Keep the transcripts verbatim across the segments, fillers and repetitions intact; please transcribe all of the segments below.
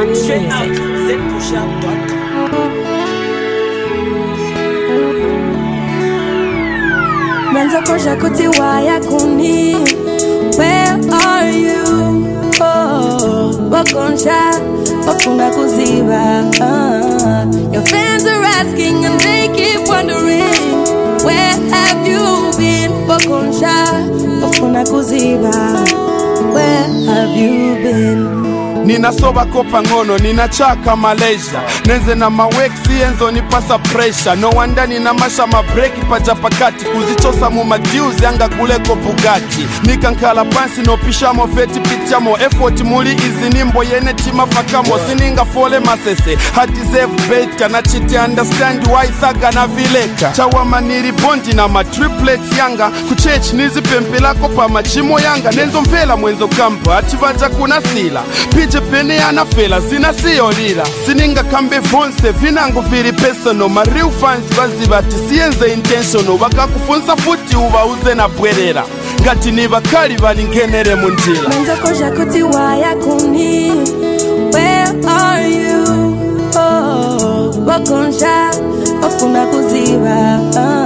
Straight out z push up dot com. Menza kosha kuti waya kuni. Where are you? Oh, wakonsha, wakuna kuziba. Uh, your fans are asking and they keep wondering, where have you been? Wakonsha, wakuna kuziba. Where have you been? Nina soba kopa ngono, nina chaka Malaysia. Nenze na mawexi enzo nipasa pressure. No wonder nina masha mabreki paja pakati. Kuzichosa mu majiuzi yanga kuleko Bugatti. Nikankala pansi no pishamo feti pichamo. Effort muli izi nimbo yene tima fakamo. Sininga fole masese, hati zevu beta. Na chiti understand why saga na vileka. Chawama niri bondi na ma triplets yanga. Kuchech nizi pempelako pa machimo yanga. Nenzo mvela mwenzo kampa, ativaja kuna sila. Pije pene yana fela, zina siyo lila. Sininga kambe fonse, vinangu viri personal. Ma real fans bazi bati siyenze intentional. Waka kufunza futi uba uze na bwerera. Ngati ni bakali bali ngenere munjila. Menza koja kuti waya kuni. Where are you? Oh, wakonsha, wafuna kuziba.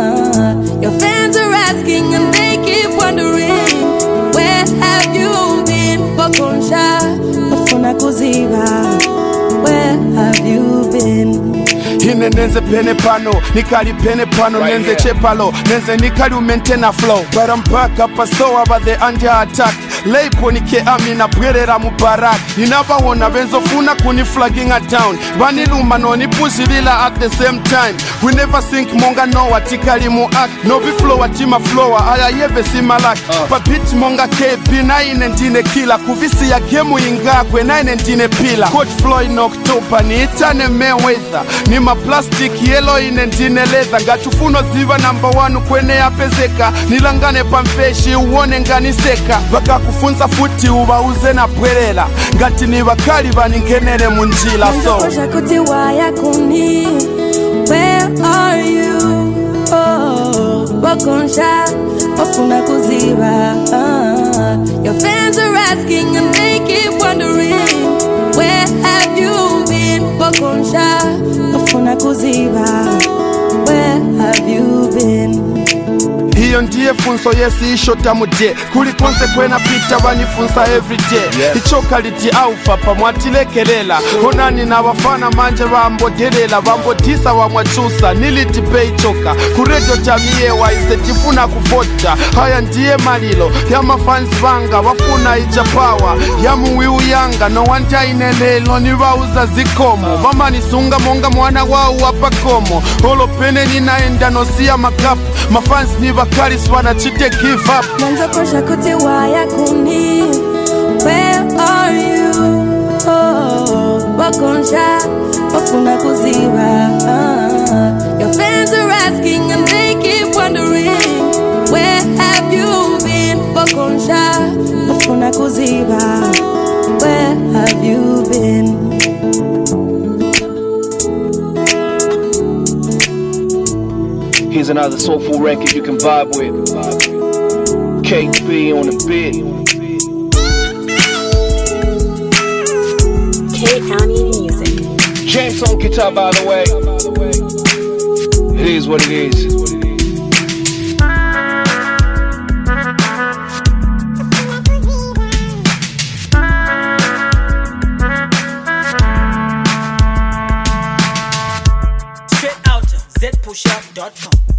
uh, Your fans are asking and they keep wondering, where have you been? Wakonsha, wafuna kuziba. Where have you been? Hine nenze pene pano, nikali pene pano, right nenze here. Chepalo, nenze nikali umentena flow. But I'm back up, so about the under attack. Leipo nike amina bwerera mubarak. Ninabawona benzo funa kuni flagging a town. Vaniluma no ni pushirila at the same time. We never think monga no atikali mu act. No vi flow atima flower, aya yeve simalak. uh. But bitch monga K P nine ndine killer. Kuvisi ya gemu inga kwe nine ndine pila. Coach Floyd no October ni itane Mayweather. Ni ma plastic yellow ine ndine leather. Ngachufuno ziva number one kwene ya pezeka. Nilangane pamfeshi uone ngani seka. Baka kufunza futi uba uze na bwerera. Ngati ni bakali bani ngenere munjila. So kosha kuti waya kuni. Where are you? Oh, wakonsha, wafuna kuziba. uh, Your fans are asking and they keep wondering, where have you been? Wakonsha, wafuna kuziba. Where have you been? Hiyo ndiye funso yesi ishota muje. Kuli konse kwena pita banifunsa everyday. yeah. Ichoka liti alfa pamwatilekelela. Honani na wafana manje wambodelela. Wambodisa wamwachusa niliti pei choka. Kurejo jamie wa isetifuna kufota. Haya ndiye malilo ya mafans banga. Wafuna ijapawa ya muwiu yanga. No wanja inelelo ni wauza zikomo. Vama nisunga monga mwana wao wapakomo. Holo pene ninaenda no siya makapu. Mafans ni bakali swana chite give up. Menza kosha kuti waya kuni. Where are you? Oh, wakonsha, wafuna kuziba. uh, Your fans are asking and they keep wondering, where have you been? Wakonsha, wafuna kuziba. Where have you been? Here's another soulful record you can vibe with. K B on the beat. K-County Music. James on guitar, by the way. It is what it is. Straight out z push up dot com.